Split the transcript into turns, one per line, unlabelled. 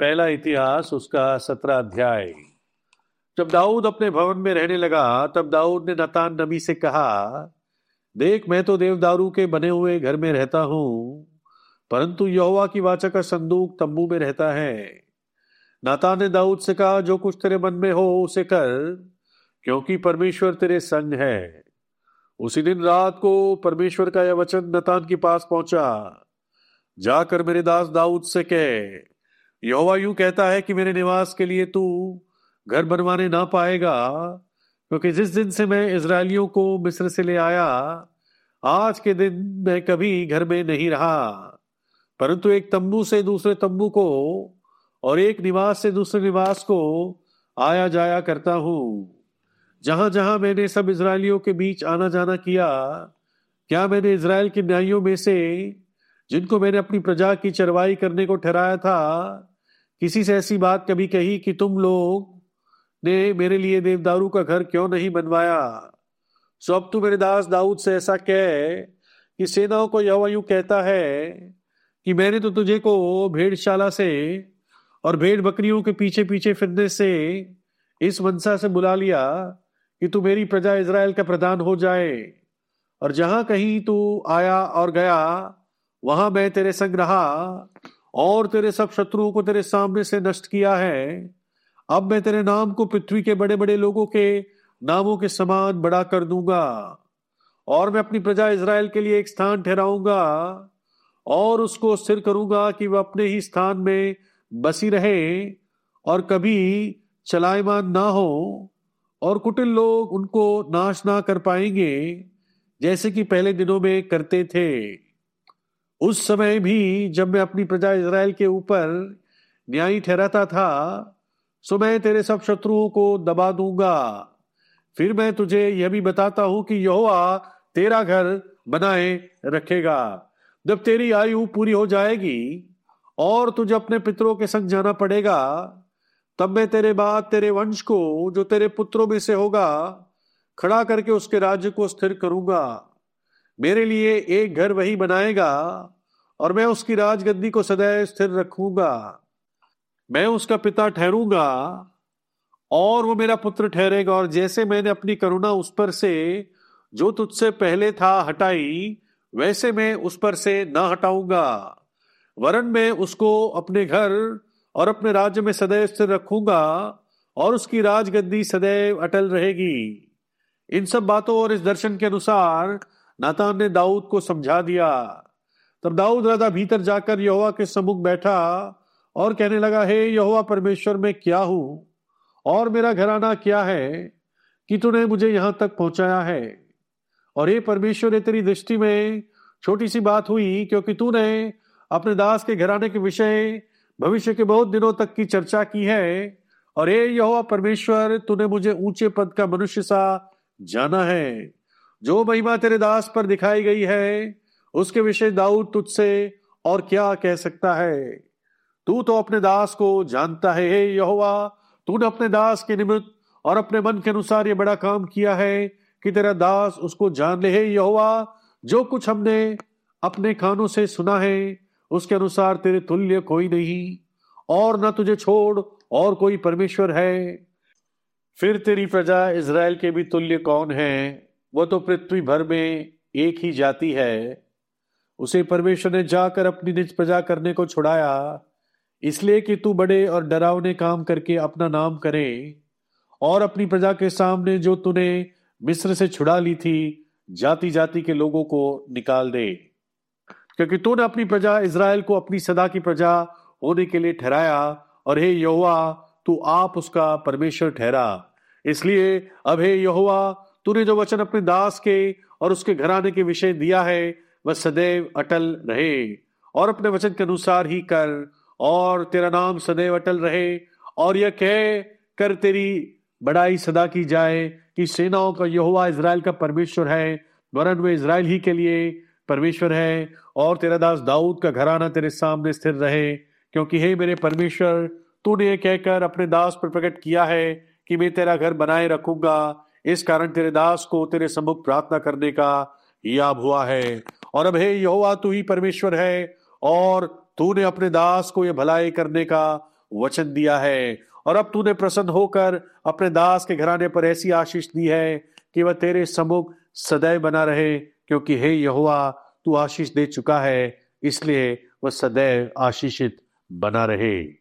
पहला इतिहास उसका 17 अध्याय। जब दाऊद अपने भवन में रहने लगा तब दाऊद ने नातान नबी से कहा, देख, मैं तो देवदारू के बने हुए घर में रहता हूं, परंतु यहोवा की वाचा का संदूक तंबू में रहता है। नातान ने दाऊद से कहा, जो कुछ तेरे मन में हो उसे कर, क्योंकि परमेश्वर तेरे संग है। उसी दिन रात को परमेश्वर का यह वचन नातान के पास पहुंचा, जाकर मेरे दास दाऊद से कह, यहोवा यूं कहता है कि मेरे निवास के लिए तू घर बनवाने ना पाएगा, क्योंकि जिस दिन से मैं इजरायलियों को मिस्र से ले आया, आज के दिन मैं कभी घर में नहीं रहा, परंतु एक तंबू से दूसरे तंबू को और एक निवास से दूसरे निवास को आया जाया करता हूं। जहां जहां मैंने सब इजरायलियों के बीच आना जाना किया, क्या मैंने इजराइल के न्यायियों में से, जिनको मैंने अपनी प्रजा की चरवाई करने को ठहराया था, किसी से ऐसी बात कभी कही कि तुम लोग ने मेरे लिए देवदारू का घर क्यों नहीं बनवाया? सो अब तू मेरे दास दाऊद से ऐसा कह कि सेनाओं को यहोवा यूं कहता है कि मैंने तो तुझे को भेड़शाला से और भेड़ बकरियों के पीछे पीछे फिरने से इस मनसा से बुला लिया कि तू मेरी प्रजा इजराइल का प्रधान हो जाए, और जहां कहीं तू आया और गया वहां मैं तेरे संग रहा और तेरे सब शत्रुओं को तेरे सामने से नष्ट किया है। अब मैं तेरे नाम को पृथ्वी के बड़े बड़े लोगों के नामों के समान बड़ा कर दूंगा, और मैं अपनी प्रजा इजराइल के लिए एक स्थान ठहराऊंगा और उसको स्थिर करूंगा कि वह अपने ही स्थान में बसी रहे और कभी चलायमान ना हो, और कुटिल लोग उनको नाश ना कर पाएंगे जैसे कि पहले दिनों में करते थे। उस समय भी जब मैं अपनी प्रजा इजराइल के ऊपर न्यायी ठहराता था, सो मैं तेरे सब शत्रुओं को दबा दूंगा। फिर मैं तुझे यह भी बताता हूं कि यहोवा तेरा घर बनाए रखेगा। जब तेरी आयु पूरी हो जाएगी और तुझे अपने पितरों के संग जाना पड़ेगा, तब मैं तेरे बाद तेरे वंश को, जो तेरे पुत्रों में से होगा, खड़ा करके उसके राज्य को स्थिर करूंगा। मेरे लिए एक घर वही बनाएगा और मैं उसकी राजगद्दी को सदैव स्थिर रखूंगा। मैं उसका पिता ठहरूंगा और वो मेरा पुत्र ठहरेगा, और जैसे मैंने अपनी करुणा उस पर से जो तुझसे पहले था हटाई, वैसे मैं उस पर से ना हटाऊंगा, वरन मैं उसको अपने घर और अपने राज्य में सदैव स्थिर रखूंगा और उसकी राजगद्दी सदैव अटल रहेगी। इन सब बातों और इस दर्शन के अनुसार नातान ने दाऊद को समझा दिया। तब दाऊद राजा भीतर जाकर यहोवा के सम्मुख बैठा और कहने लगा, हे यहोवा परमेश्वर, मैं क्या हूं और मेरा घराना क्या है कि तूने मुझे यहां तक पहुंचाया है? और हे परमेश्वर, ये तेरी दृष्टि में छोटी सी बात हुई, क्योंकि तूने अपने दास के घराने के विषय भविष्य के बहुत दिनों तक की चर्चा की है। और हे यहोवा परमेश्वर, तूने मुझे ऊंचे पद का मनुष्य सा जाना है। जो महिमा तेरे दास पर दिखाई गई है, उसके विषय दाऊद तुझसे और क्या कह सकता है? तू तो अपने दास को जानता है। हे यहोवा, तूने अपने दास के निमित्त और अपने मन के अनुसार ये बड़ा काम किया है कि तेरा दास उसको जान ले। हे यहोवा, जो कुछ हमने अपने कानों से सुना है उसके अनुसार तेरे तुल्य कोई नहीं, और न तुझे छोड़ और कोई परमेश्वर है। फिर तेरी प्रजा इजराइल के भी तुल्य कौन है? वो तो पृथ्वी भर में एक ही जाति है। उसे परमेश्वर ने जाकर अपनी निज प्रजा करने को छुड़ाया, इसलिए कि तू बड़े और डरावने काम करके अपना नाम करे और अपनी प्रजा के सामने जो तूने मिस्र से छुड़ा ली थी, जाति जाति के लोगों को निकाल दे। क्योंकि तूने अपनी प्रजा इजराइल को अपनी सदा की प्रजा होने के लिए ठहराया, और हे यहोवा, तू आप उसका परमेश्वर ठहरा। इसलिए अब हे यहोवा, तूने जो वचन अपने दास के और उसके घराने के विषय दिया है, वह सदैव अटल रहे, और अपने वचन के अनुसार ही कर, और तेरा नाम सदैव अटल रहे। और यह कह कर तेरी बड़ाई सदा की जाए कि सेनाओं का यहोवा इजराइल का परमेश्वर है, वरन वे इजराइल ही के लिए परमेश्वर है। और तेरा दास दाऊद का घराना तेरे सामने स्थिर रहे, क्योंकि हे मेरे परमेश्वर, तूने ये कहकर अपने दास पर प्रकट किया है कि मैं तेरा घर बनाए रखूंगा। इस कारण तेरे दास को तेरे सम्मुख प्रार्थना करने का याब हुआ है। और अब हे यहोवा, तू ही परमेश्वर है, और तूने अपने दास को यह भलाई करने का वचन दिया है और अब तूने प्रसन्न होकर अपने दास के घराने पर ऐसी आशीष दी है कि वह तेरे सम्मुख सदैव बना रहे, क्योंकि हे यहोवा तू आशीष दे चुका है, इसलिए वह सदैव आशीषित बना रहे।